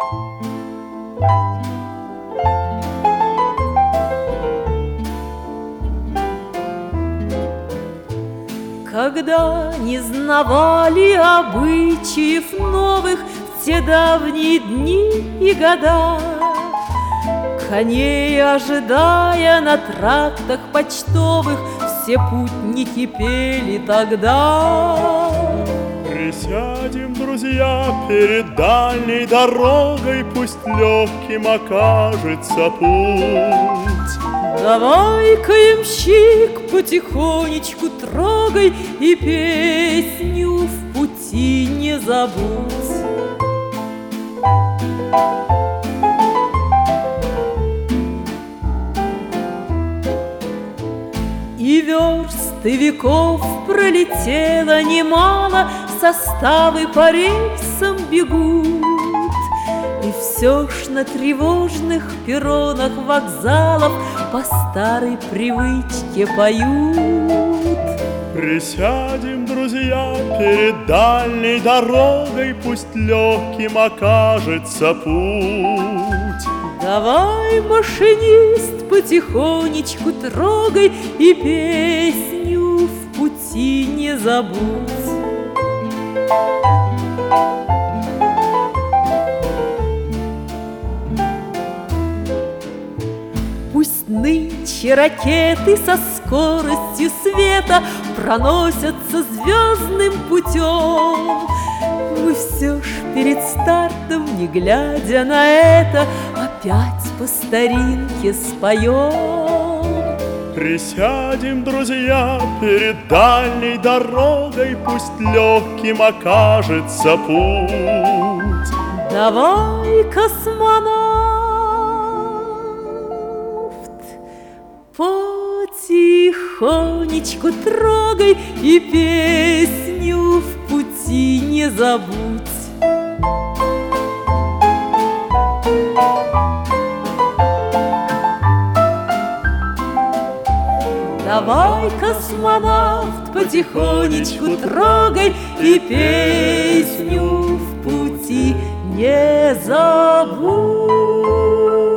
Когда не знавали обычаев новых в те давние дни и года, коней ожидая на трактах почтовых, все путники пели тогда. Присядем, друзья, перед дальней дорогой, пусть легким окажется путь. Давай-ка, ямщик, потихонечку трогай и песню в пути не забудь. И версты веков пролетело немало, составы по рельсам бегут, и все ж на тревожных перронах вокзалов по старой привычке поют. Присядем, друзья, перед дальней дорогой, пусть легким окажется путь. Давай, машинист, потихонечку трогай и песню в пути не забудь. Пусть нынче ракеты со скоростью света проносятся звездным путем, мы все ж перед стартом, не глядя на это, опять по старинке споем. Присядем, друзья, перед дальней дорогой, пусть легким окажется путь. Давай, космонавт, потихонечку трогай и песню в пути не забудь. Давай, космонавт, потихонечку трогай и песню в пути не забудь.